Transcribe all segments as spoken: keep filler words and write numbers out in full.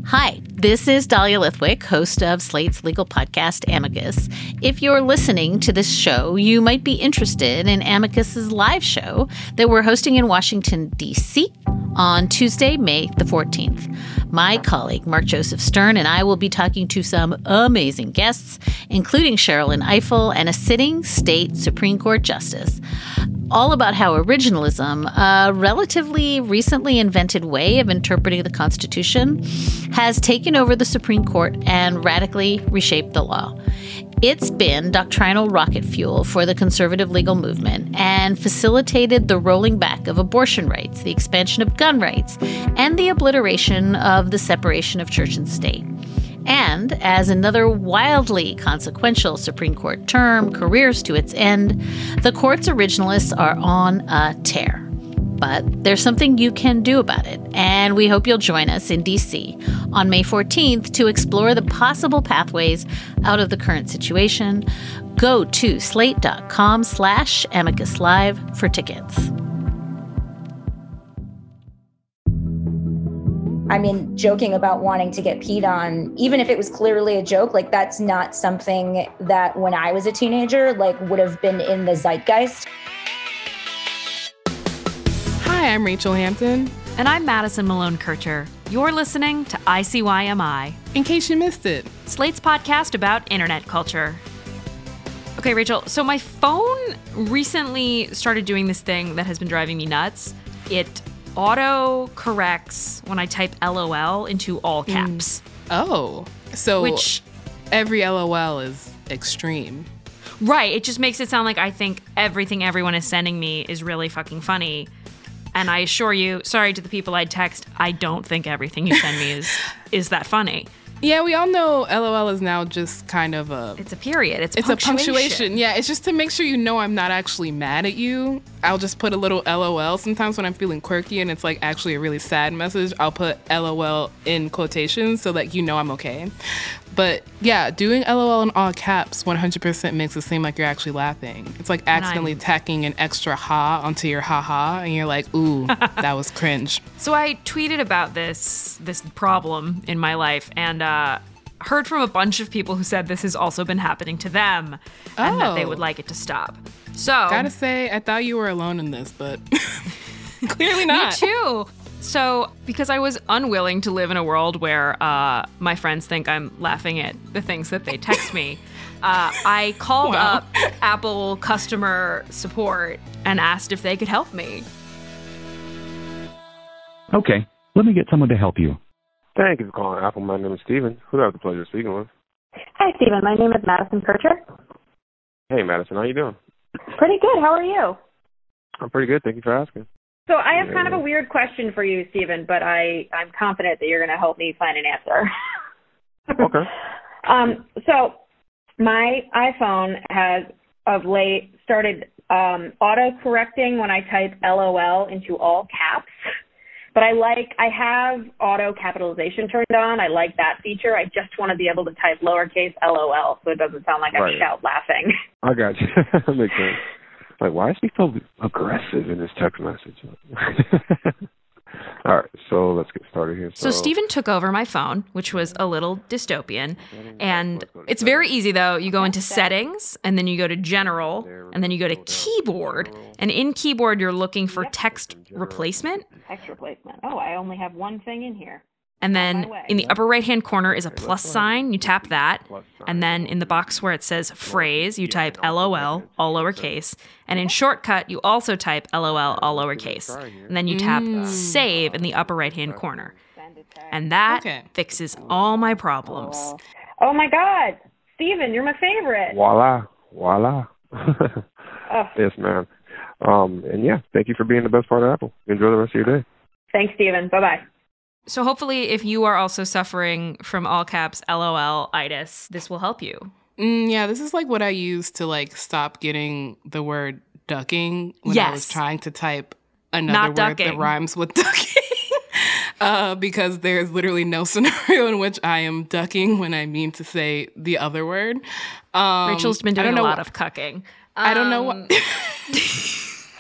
Hi, this is Dahlia Lithwick, host of Slate's legal podcast, Amicus. If you're listening to this show, you might be interested in Amicus's live show that we're hosting in Washington, D C on Tuesday, May the fourteenth. My colleague, Mark Joseph Stern, and I will be talking to some amazing guests, including Sherrilyn Ifill and a sitting state Supreme Court justice, all about how originalism, a relatively recently invented way of interpreting the Constitution, has taken over the Supreme Court and radically reshaped the law. It's been doctrinal rocket fuel for the conservative legal movement and facilitated the rolling back of abortion rights, the expansion of gun rights, and the obliteration of the separation of church and state. And as another wildly consequential Supreme Court term careers to its end, the court's originalists are on a tear. But there's something you can do about it, and we hope you'll join us in D C on May fourteenth to explore the possible pathways out of the current situation. Go to slate.com slash amicus live for tickets. I mean, joking about wanting to get peed on, even if it was clearly a joke, like that's not something that when I was a teenager, like would have been in the zeitgeist. Hi, I'm Rachel Hampton. And I'm Madison Malone-Kircher. You're listening to I C Y M I. In case you missed it. Slate's podcast about internet culture. Okay, Rachel, so my phone recently started doing this thing that has been driving me nuts. It auto corrects when I type LOL into all caps. Mm. Oh, so Which, every LOL is extreme. Right, it just makes it sound like I think everything everyone is sending me is really fucking funny. And I assure you, sorry to the people I text, I don't think everything you send me is is that funny. Yeah, we all know LOL is now just kind of a... It's a period. It's, it's punctuation. a punctuation. Yeah, it's just to make sure you know I'm not actually mad at you. I'll just put a little LOL. Sometimes when I'm feeling quirky and it's like actually a really sad message, I'll put LOL in quotations so that you know I'm okay. But yeah, doing LOL in all caps one hundred percent makes it seem like you're actually laughing. It's like accidentally tacking an extra ha onto your ha-ha, and you're like, ooh, that was cringe. So I tweeted about this this problem in my life and uh, heard from a bunch of people who said this has also been happening to them and oh. that they would like it to stop. So gotta say, I thought you were alone in this, but clearly not. Me too. So, because I was unwilling to live in a world where uh, my friends think I'm laughing at the things that they text me, uh, I called wow. up Apple customer support and asked if they could help me. Okay, let me get someone to help you. Thank you for calling Apple. My name is Steven. Who do I have the pleasure of speaking with? Hi, Steven. My name is Madison Kircher. Hey, Madison. How you doing? Pretty good. How are you? I'm pretty good. Thank you for asking. So I have kind of a weird question for you, Steven, but I, I'm confident that you're going to help me find an answer. Okay. Um, so my iPhone has of late started um, auto-correcting when I type LOL into all caps. But I like, I have auto capitalization turned on. I like that feature. I just want to be able to type lowercase LOL so it doesn't sound like right. I shout laughing. I got you. That makes sense. Like, why is he so aggressive in this text message? All right, so let's get started here. So, so Steven took over my phone, which was a little dystopian. And it's very easy, though. You go into settings, and then you go to general, and then you go to keyboard. And in keyboard, you're looking for text replacement. Text replacement. Oh, I only have one thing in here. And then in the upper right-hand corner is a plus sign. You tap that. And then in the box where it says phrase, you type LOL, all lowercase. And in shortcut, you also type LOL, all lowercase. And then you tap mm. save in the upper right-hand corner. And that okay. fixes all my problems. Oh, my God. Steven, you're my favorite. Voila. Voila. oh. Yes, ma'am. Um, and, yeah, thank you for being the best part of Apple. Enjoy the rest of your day. Thanks, Steven. Bye-bye. So hopefully if you are also suffering from all caps LOL-itis, this will help you. Mm, yeah, this is like what I used to like stop getting the word ducking when yes. I was trying to type another Not word ducking. that rhymes with ducking. uh, because there's literally no scenario in which I am ducking when I mean to say the other word. Um, Rachel's been doing a lot of cucking. Um, I don't know what...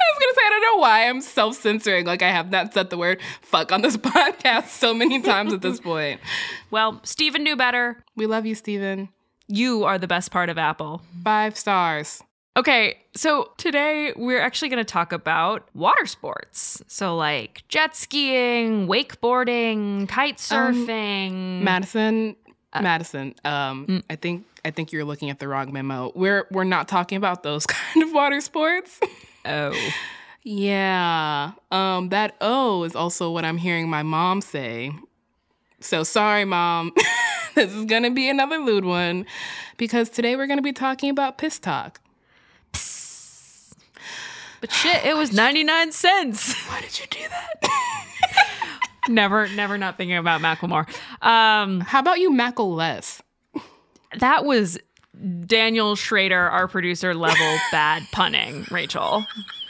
was going to say, I don't know why I'm self-censoring. Like, I have not said the word fuck on this podcast so many times at this point. Well, Steven knew better. We love you, Steven. You are the best part of Apple. Five stars. Okay, so today we're actually going to talk about water sports. So like jet skiing, wakeboarding, kite surfing. Um, Madison, uh, Madison, um, mm. I think I think you're looking at the wrong memo. We're we're not talking about those kind of water sports. Oh. Yeah. Um, that O is also what I'm hearing my mom say. So sorry, Mom. This is going to be another lewd one because today we're going to be talking about piss talk. Psst. But shit, it was ninety-nine cents. Why did you do that? never, never not thinking about Macklemore. Um, How about you Mackle less? That was Daniel Schrader, our producer, level bad punning, Rachel.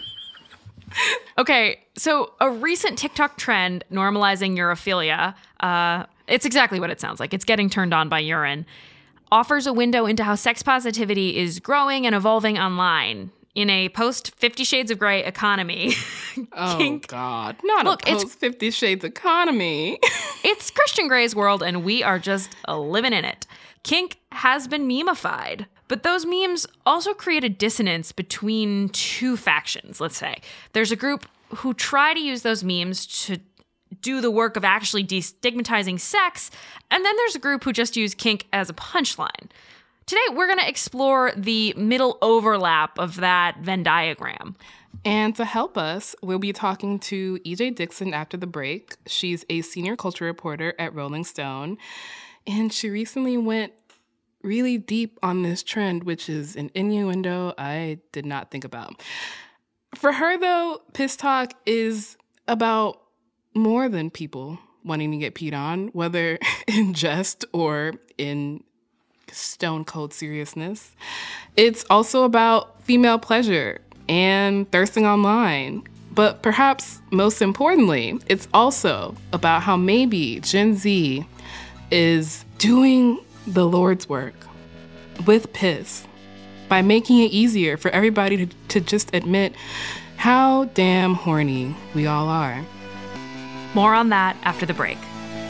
Okay, so a recent TikTok trend normalizing urophilia, uh, it's exactly what it sounds like. It's getting turned on by urine. Offers a window into how sex positivity is growing and evolving online. In a post Fifty Shades of Grey economy. Oh, Kink, God. Not look, a post Fifty Shades economy. It's Christian Grey's world, and we are just uh, living in it. Kink has been memeified, but those memes also create a dissonance between two factions, let's say. There's a group who try to use those memes to do the work of actually destigmatizing sex, and then there's a group who just use kink as a punchline. Today, we're going to explore the middle overlap of that Venn diagram. And to help us, we'll be talking to E J Dixon after the break. She's a senior culture reporter at Rolling Stone, and she recently went really deep on this trend, which is an innuendo I did not think about. For her, though, piss talk is about more than people wanting to get peed on, whether in jest or in stone cold seriousness. It's also about female pleasure and thirsting online. But perhaps most importantly, it's also about how maybe Gen Z is doing the Lord's work with piss by making it easier for everybody to, to just admit how damn horny we all are. More on that after the break.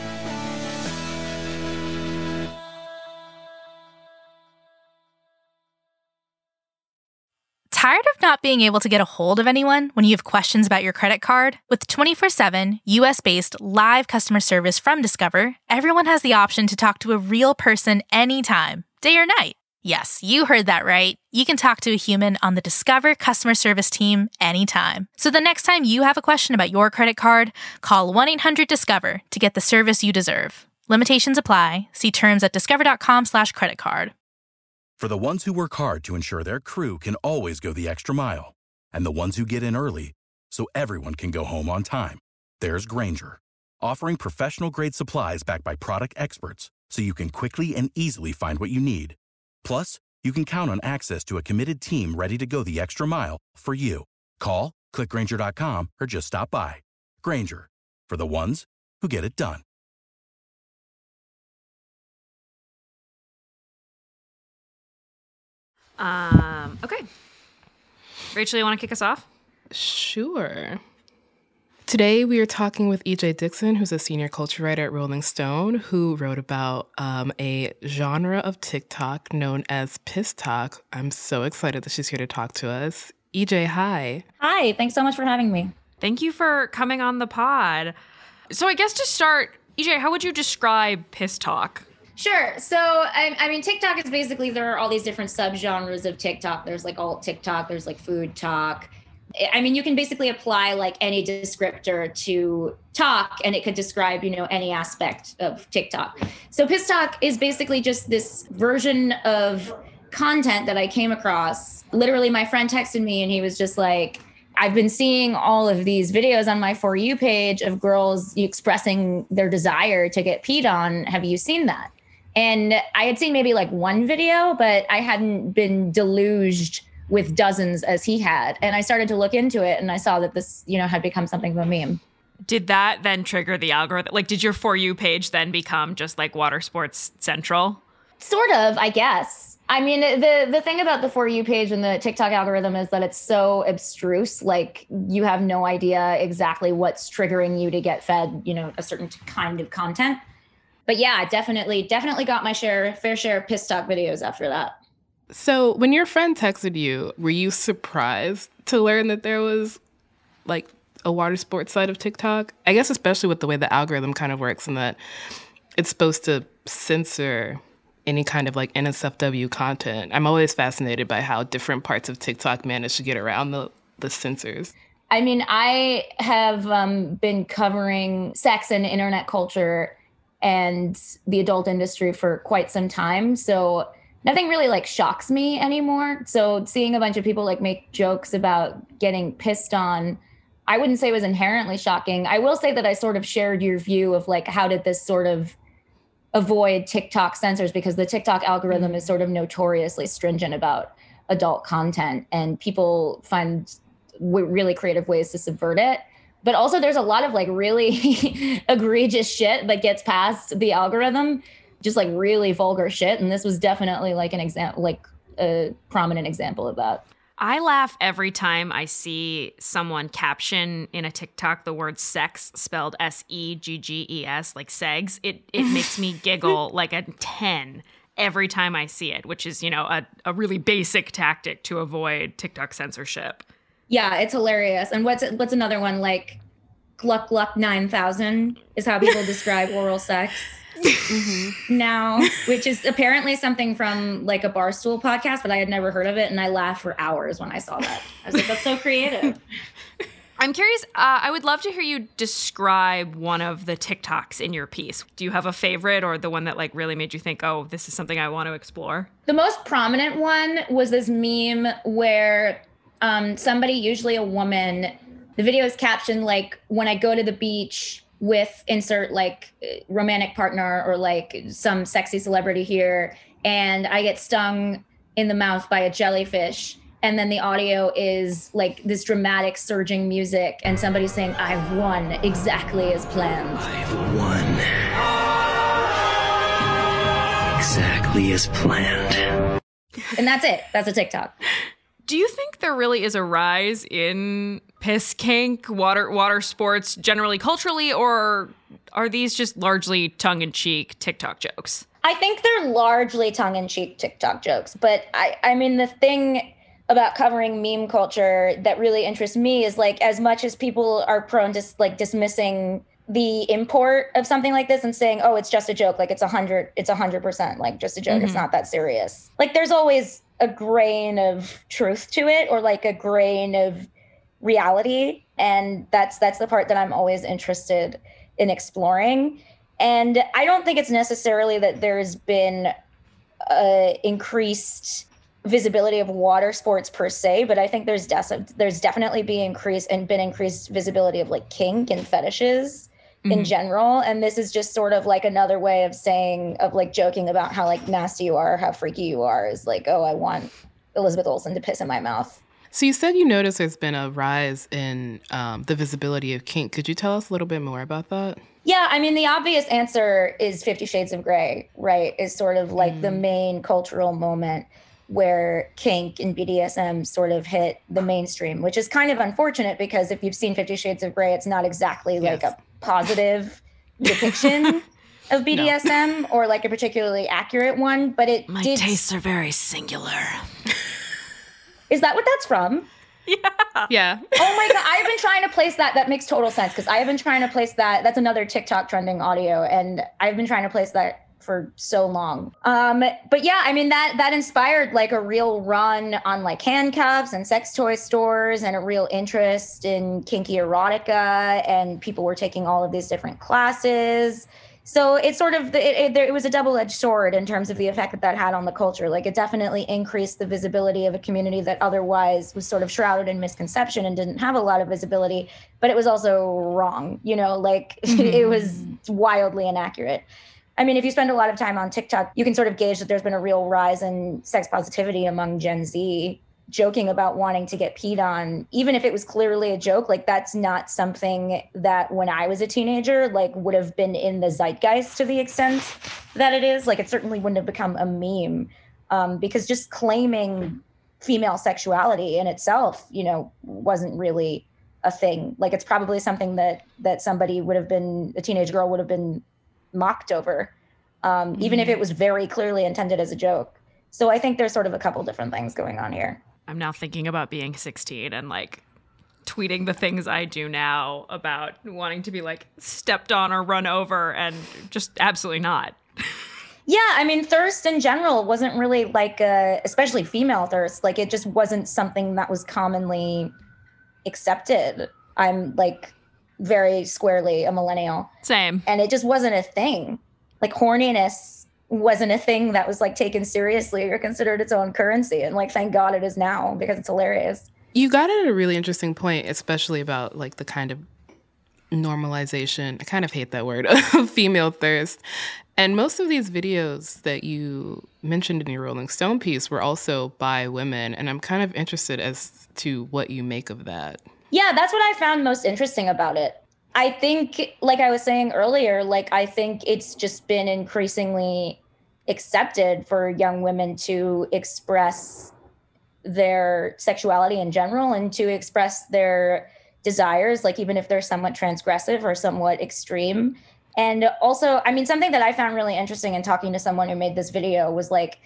Tired of not being able to get a hold of anyone when you have questions about your credit card? With twenty-four seven, U S-based live customer service from Discover, everyone has the option to talk to a real person anytime, day or night. Yes, you heard that right. You can talk to a human on the Discover customer service team anytime. So the next time you have a question about your credit card, call one eight hundred discover to get the service you deserve. Limitations apply. See terms at discover.com slash credit card. For the ones who work hard to ensure their crew can always go the extra mile, and the ones who get in early so everyone can go home on time, there's Grainger, offering professional-grade supplies backed by product experts so you can quickly and easily find what you need. Plus, you can count on access to a committed team ready to go the extra mile for you. Call, click Grainger dot com, or just stop by. Grainger, for the ones who get it done. Um, okay. Rachel, you want to kick us off? Sure. Today, we are talking with E J Dixon, who's a senior culture writer at Rolling Stone, who wrote about um, a genre of TikTok known as piss talk. I'm so excited that she's here to talk to us. E J, hi. Hi, thanks so much for having me. Thank you for coming on the pod. So I guess to start, E J, how would you describe piss talk? Sure. So, I, I mean, TikTok is basically, there are all these different subgenres of TikTok. There's like alt TikTok, there's like food talk. I mean, you can basically apply like any descriptor to talk and it could describe, you know, any aspect of TikTok. So piss talk is basically just this version of content that I came across. Literally, my friend texted me and he was just like, I've been seeing all of these videos on my For You page of girls expressing their desire to get peed on. Have you seen that? And I had seen maybe like one video, but I hadn't been deluged with dozens as he had. And I started to look into it and I saw that this, you know, had become something of a meme. Did that then trigger the algorithm? Like, did your For You page then become just like Water Sports Central? Sort of, I guess. I mean, the the thing about the For You page and the TikTok algorithm is that it's so abstruse. Like, you have no idea exactly what's triggering you to get fed, you know, a certain kind of content. But yeah, definitely, definitely got my share, fair share of piss talk videos after that. So when your friend texted you, were you surprised to learn that there was like a water sports side of TikTok? I guess especially with the way the algorithm kind of works and that it's supposed to censor any kind of like N S F W content. I'm always fascinated by how different parts of TikTok manage to get around the, the censors. I mean, I have um, been covering sex and internet culture and the adult industry for quite some time. So nothing really like shocks me anymore. So seeing a bunch of people like make jokes about getting pissed on, I wouldn't say it was inherently shocking. I will say that I sort of shared your view of like, how did this sort of avoid TikTok censors, because the TikTok algorithm is sort of notoriously stringent about adult content and people find w- really creative ways to subvert it. But also there's a lot of like really egregious shit that gets past the algorithm, just like really vulgar shit. And this was definitely like an example, like a prominent example of that. I laugh every time I see someone caption in a TikTok the word sex spelled S E G G E S, like segs. It it makes me giggle like a ten every time I see it, which is, you know, a, a really basic tactic to avoid TikTok censorship. Yeah, it's hilarious. And what's what's another one, like Gluck Gluck nine thousand is how people describe oral sex mm-hmm. now, which is apparently something from like a Barstool podcast, but I had never heard of it. And I laughed for hours when I saw that. I was like, that's so creative. I'm curious, uh, I would love to hear you describe one of the TikToks in your piece. Do you have a favorite or the one that like really made you think, oh, this is something I want to explore? The most prominent one was this meme where um, somebody, usually a woman, the video is captioned like, when I go to the beach with insert like romantic partner or like some sexy celebrity here, and I get stung in the mouth by a jellyfish. And then the audio is like this dramatic surging music and somebody saying, I've won exactly as planned. I've won exactly as planned. And that's it. That's a TikTok. Do you think there really is a rise in piss kink, water water sports, generally culturally, or are these just largely tongue-in-cheek TikTok jokes? I think they're largely tongue-in-cheek TikTok jokes. But I, I mean, the thing about covering meme culture that really interests me is like, as much as people are prone to like dismissing the import of something like this and saying, oh, it's just a joke, like it's a hundred, it's a hundred percent like just a joke. Mm-hmm. It's not that serious. Like there's always a grain of truth to it, or like a grain of reality. And that's, that's the part that I'm always interested in exploring. And I don't think it's necessarily that there's been uh, increased visibility of water sports per se, but I think there's de- there's definitely been increased and been increased visibility of like kink and fetishes mm-hmm. in general. And this is just sort of like another way of saying, of like joking about how like nasty you are, how freaky you are, is like, oh, I want Elizabeth Olsen to piss in my mouth. So you said you noticed there's been a rise in um, the visibility of kink. Could you tell us a little bit more about that? Yeah, I mean, the obvious answer is Fifty Shades of Grey, right? Is sort of like mm. the main cultural moment where kink and B D S M sort of hit the mainstream, which is kind of unfortunate because if you've seen Fifty Shades of Grey, it's not exactly yes. like a positive depiction of B D S M no. or like a particularly accurate one, but it My did... tastes are very singular. Is that what that's from? Yeah. Yeah. Oh my God. I've been trying to place that. That makes total sense because I have been trying to place that. That's another TikTok trending audio. And I've been trying to place that for so long. Um, but yeah, I mean, that that inspired like a real run on like handcuffs and sex toy stores and a real interest in kinky erotica. And people were taking all of these different classes. So it's sort of, it, it, it was a double-edged sword in terms of the effect that that had on the culture. Like it definitely increased the visibility of a community that otherwise was sort of shrouded in misconception and didn't have a lot of visibility, but it was also wrong, you know, like mm-hmm. it was wildly inaccurate. I mean, if you spend a lot of time on TikTok, you can sort of gauge that there's been a real rise in sex positivity among Gen Z joking about wanting to get peed on, even if it was clearly a joke, like that's not something that when I was a teenager, like would have been in the zeitgeist to the extent that it is. Like it certainly wouldn't have become a meme, um, because just claiming female sexuality in itself, you know, wasn't really a thing. Like it's probably something that that somebody would have been, a teenage girl would have been mocked over, um, mm-hmm. even if it was very clearly intended as a joke. So I think there's sort of a couple different things going on here. I'm now thinking about being sixteen and like tweeting the things I do now about wanting to be like stepped on or run over, and just absolutely not. Yeah, I mean, thirst in general wasn't really like, a, especially female thirst, like it just wasn't something that was commonly accepted. I'm like very squarely a millennial. Same. And it just wasn't a thing. Like horniness wasn't a thing that was like taken seriously or considered its own currency. And like, thank God it is now, because it's hilarious. You got at a really interesting point, especially about like the kind of normalization, I kind of hate that word, of female thirst. And most of these videos that you mentioned in your Rolling Stone piece were also by women. And I'm kind of interested as to what you make of that. Yeah, that's what I found most interesting about it. I think, like I was saying earlier, like I think it's just been increasingly accepted for young women to express their sexuality in general and to express their desires, like even if they're somewhat transgressive or somewhat extreme. And also, I mean, something that I found really interesting in talking to someone who made this video was like,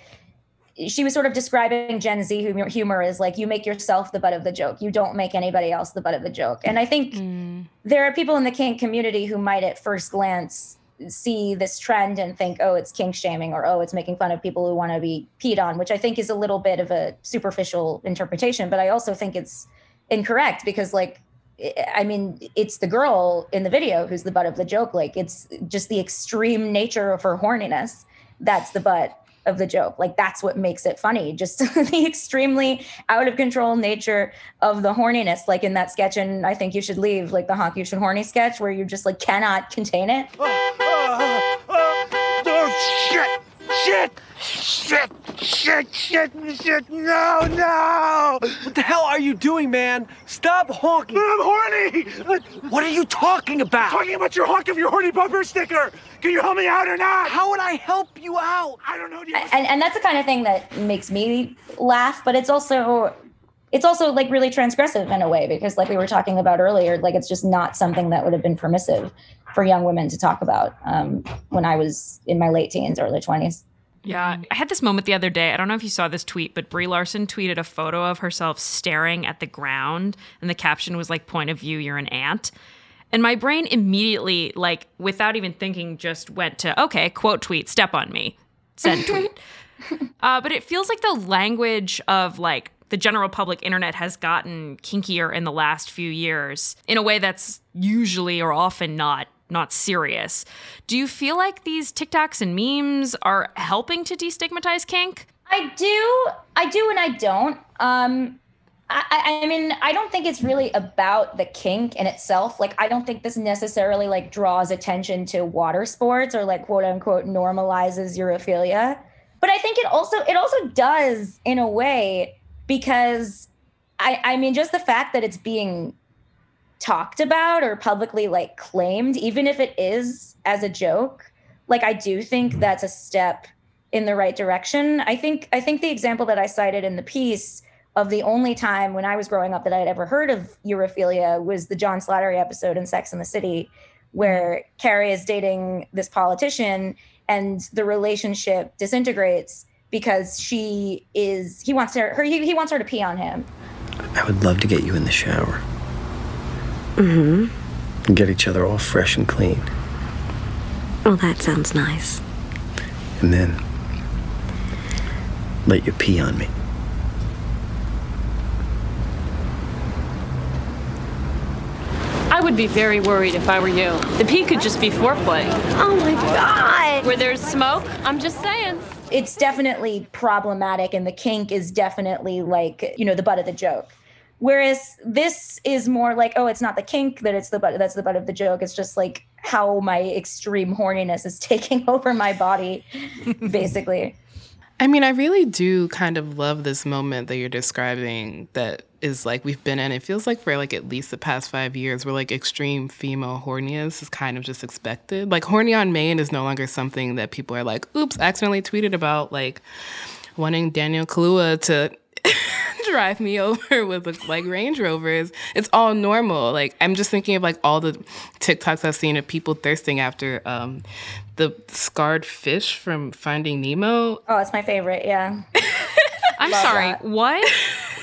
she was sort of describing Gen Z humor, humor as like, you make yourself the butt of the joke. You don't make anybody else the butt of the joke. And I think mm. there are people in the kink community who might at first glance see this trend and think, oh, it's kink shaming, or, oh, it's making fun of people who want to be peed on, which I think is a little bit of a superficial interpretation. But I also think it's incorrect because, like, I mean, it's the girl in the video who's the butt of the joke. Like, it's just the extreme nature of her horniness that's the butt of the joke. Like, that's what makes it funny. Just the extremely out of control nature of the horniness. Like in that sketch, and I Think You Should Leave, like the Honk You Should Horny sketch, where you just like cannot contain it. Oh, oh, oh, oh shit, shit, shit, shit, shit, shit, no, no. What the hell are you doing, man? Stop honking. I'm horny. What are you talking about? I'm talking about your honk of your horny bumper sticker. Can you help me out or not? How would I help you out? I don't know. And and that's the kind of thing that makes me laugh, but it's also it's also like really transgressive in a way, because like we were talking about earlier, like it's just not something that would have been permissive for young women to talk about um, when I was in my late teens, early twenties. Yeah, I had this moment the other day. I don't know if you saw this tweet, but Brie Larson tweeted a photo of herself staring at the ground, and the caption was like, "Point of view, you're an ant." And my brain immediately, like, without even thinking, just went to, okay, quote tweet, step on me, send tweet. uh, but it feels like the language of, like, the general public internet has gotten kinkier in the last few years in a way that's usually or often not not serious. Do you feel like these TikToks and memes are helping to destigmatize kink? I do. I do and I don't. Um, I, I mean, I don't think it's really about the kink in itself. Like, I don't think this necessarily like draws attention to water sports or like quote unquote normalizes urophilia. But I think it also it also does in a way, because I, I mean, just the fact that it's being talked about or publicly like claimed, even if it is as a joke, like I do think that's a step in the right direction. I think I think the example that I cited in the piece of the only time when I was growing up that I had ever heard of urophilia was the John Slattery episode in Sex and the City, where Carrie is dating this politician and the relationship disintegrates because she is, he wants her, her he, he wants her to pee on him. I would love to get you in the shower. Mm-hmm. And get each other all fresh and clean. Oh, that sounds nice. And then let you pee on me. I would be very worried if I were you. The pee could just be foreplay. Oh my God. Where there's smoke, I'm just saying. It's definitely problematic, and the kink is definitely like, you know, the butt of the joke. Whereas this is more like, oh, it's not the kink that it's the butt, that's the butt of the joke. It's just like how my extreme horniness is taking over my body, basically. I mean, I really do kind of love this moment that you're describing that is like we've been in. It feels like for like at least the past five years, where like extreme female horniness is kind of just expected. Like horny on main is no longer something that people are like, oops, accidentally tweeted about, like wanting Daniel Kaluuya to drive me over with like Range Rovers. It's all normal. Like I'm just thinking of like all the TikToks I've seen of people thirsting after um, the scarred fish from Finding Nemo. Oh, it's my favorite. Yeah. I'm Love sorry. that. What?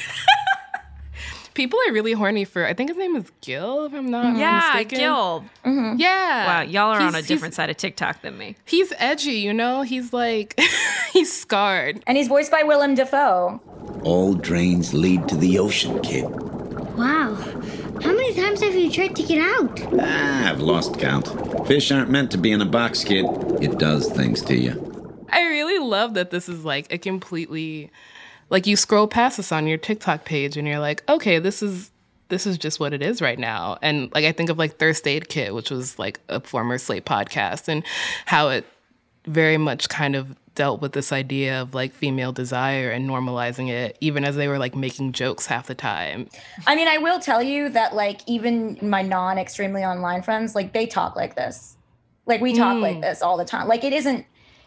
People are really horny for, I think his name is Gil, if I'm not Yeah, mistaken. Gil. Mm-hmm. Yeah. Wow, y'all are on He's- a different side of TikTok than me. He's edgy, you know? He's like, he's scarred. And he's voiced by Willem Dafoe. All drains lead to the ocean, kid. Wow. How many times have you tried to get out? Ah, I've lost count. Fish aren't meant to be in a box, kid. It does things to you. I really love that this is like a completely, like you scroll past this on your TikTok page and you're like, okay, this is this is just what it is right now. And like I think of like Thirst Aid Kit, which was like a former Slate podcast, and how it very much kind of dealt with this idea of like female desire and normalizing it, even as they were like making jokes half the time. I mean, I will tell you that like even my non-extremely online friends, like they talk like this. Like we talk Mm. like this all the time. Like it isn't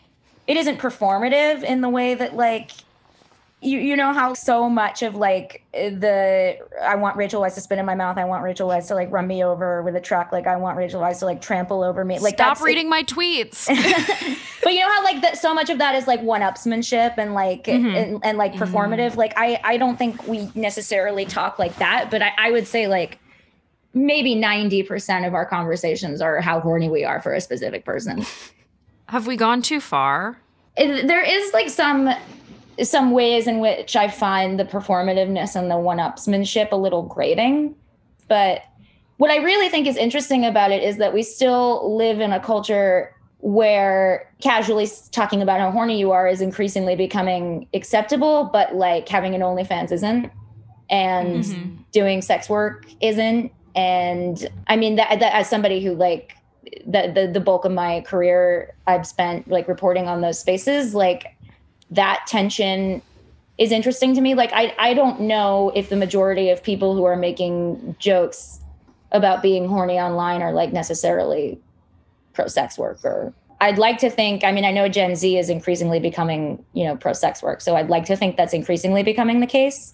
it isn't performative in the way that like you you know how so much of like the I want Rachel Weisz to spit in my mouth, I want Rachel Weisz to like run me over with a truck, like I want Rachel Weisz to like trample over me. Like Stop that's, reading my tweets. But you know how like that so much of that is like one-upsmanship and like Mhm. and, and like performative. Like I I don't think we necessarily talk like that, but I, I would say like maybe ninety percent of our conversations are how horny we are for a specific person. Have we gone too far? It, there is like some some ways in which I find the performativeness and the one-upsmanship a little grating. But what I really think is interesting about it is that we still live in a culture where casually talking about how horny you are is increasingly becoming acceptable, but like having an OnlyFans isn't, and Mhm. doing sex work isn't. And I mean, that, that as somebody who like the, the the bulk of my career I've spent like reporting on those spaces, like that tension is interesting to me. Like I I don't know if the majority of people who are making jokes about being horny online are like necessarily pro sex work. Or I'd like to think, I mean, I know Gen Z is increasingly becoming, you know, pro sex work. So I'd like to think that's increasingly becoming the case,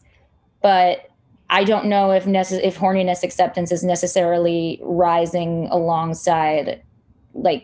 but I don't know if necess- if horniness acceptance is necessarily rising alongside like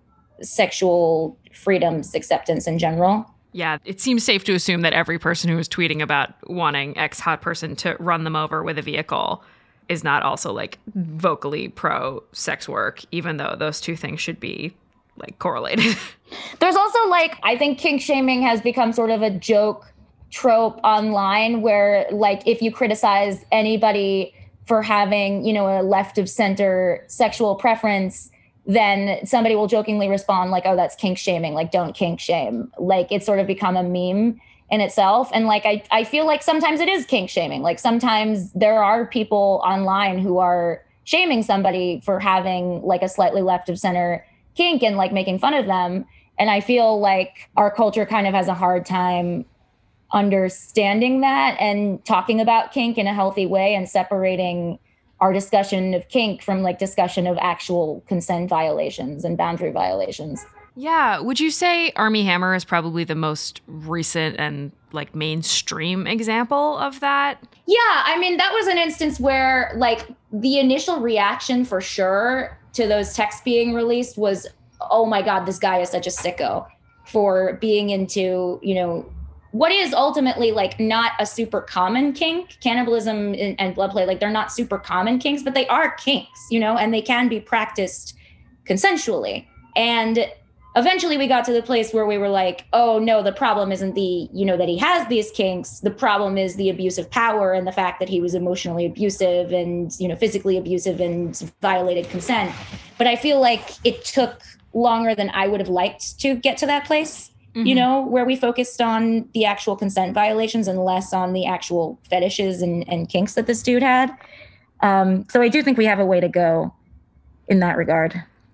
sexual freedoms acceptance in general. Yeah, it seems safe to assume that every person who is tweeting about wanting X hot person to run them over with a vehicle is not also like vocally pro sex work, even though those two things should be like correlated. There's also like, I think kink shaming has become sort of a joke trope online where like if you criticize anybody for having, you know, a left of center sexual preference, then somebody will jokingly respond like, oh, that's kink shaming. Like, don't kink shame. Like, it's sort of become a meme in itself. And like, I, I feel like sometimes it is kink shaming. Like sometimes there are people online who are shaming somebody for having like a slightly left of center kink and like making fun of them. And I feel like our culture kind of has a hard time understanding that and talking about kink in a healthy way and separating our discussion of kink from like discussion of actual consent violations and boundary violations. Yeah. Would you say Armie Hammer is probably the most recent and like mainstream example of that? Yeah. I mean, that was an instance where like the initial reaction for sure to those texts being released was, oh my God, this guy is such a sicko for being into, you know, what is ultimately like not a super common kink. Cannibalism and, and blood play, like they're not super common kinks, but they are kinks, you know, and they can be practiced consensually. And eventually we got to the place where we were like, oh no, the problem isn't the, you know, that he has these kinks. The problem is the abuse of power and the fact that he was emotionally abusive and, you know, physically abusive and violated consent. But I feel like it took longer than I would have liked to get to that place. You know, where we focused on the actual consent violations and less on the actual fetishes and, and kinks that this dude had. Um, so I do think we have a way to go in that regard.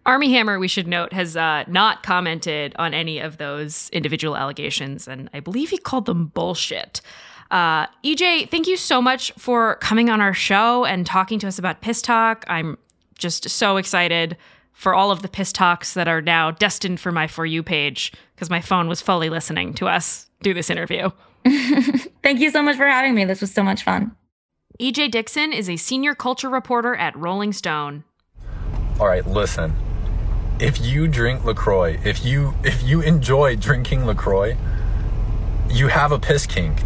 Armie Hammer, we should note, has uh, not commented on any of those individual allegations, and I believe he called them bullshit. Uh, E J, thank you so much for coming on our show and talking to us about Piss Talk. I'm just so excited for all of the Piss Talks that are now destined for my For You page, because my phone was fully listening to us do this interview. Thank you so much for having me. This was so much fun. E J Dixon is a senior culture reporter at Rolling Stone. All right, listen. If you drink LaCroix, if you if you enjoy drinking LaCroix, you have a piss kink.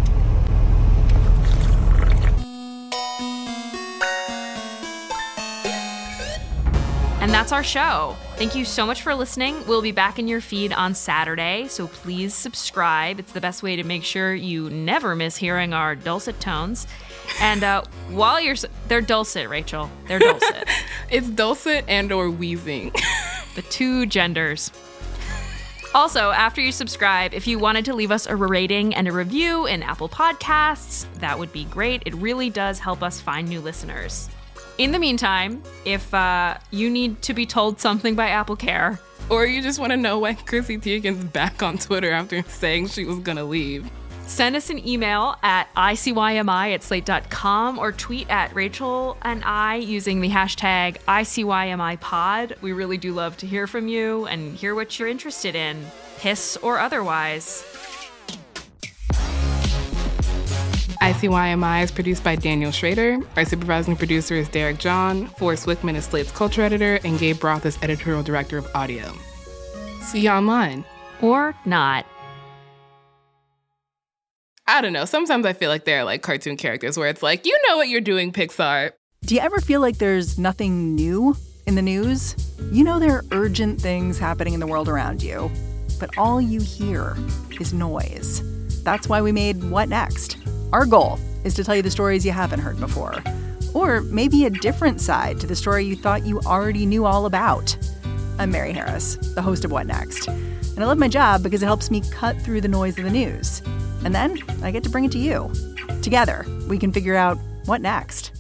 And that's our show. Thank you so much for listening. We'll be back in your feed on Saturday, so please subscribe. It's the best way to make sure you never miss hearing our dulcet tones. And uh, while you're... They're dulcet, Rachel. They're dulcet. It's dulcet and or wheezing. The two genders. Also, after you subscribe, if you wanted to leave us a rating and a review in Apple Podcasts, that would be great. It really does help us find new listeners. In the meantime, if uh, you need to be told something by AppleCare, or you just want to know when Chrissy Teigen's back on Twitter after saying she was going to leave, send us an email at I C Y M I at slate dot com or tweet at Rachel and I using the hashtag I C Y M I pod. We really do love to hear from you and hear what you're interested in, piss or otherwise. I C Y M I is produced by Daniel Schrader. Our supervising producer is Derek John. Forrest Wickman is Slate's culture editor, and Gabe Roth is editorial director of audio. See you online. Or not. I don't know. Sometimes I feel like there are like cartoon characters where it's like, you know what you're doing, Pixar. Do you ever feel like there's nothing new in the news? You know there are urgent things happening in the world around you, but all you hear is noise. That's why we made What Next? Our goal is to tell you the stories you haven't heard before, or maybe a different side to the story you thought you already knew all about. I'm Mary Harris, the host of What Next, and I love my job because it helps me cut through the noise of the news. And then I get to bring it to you. Together, we can figure out what next.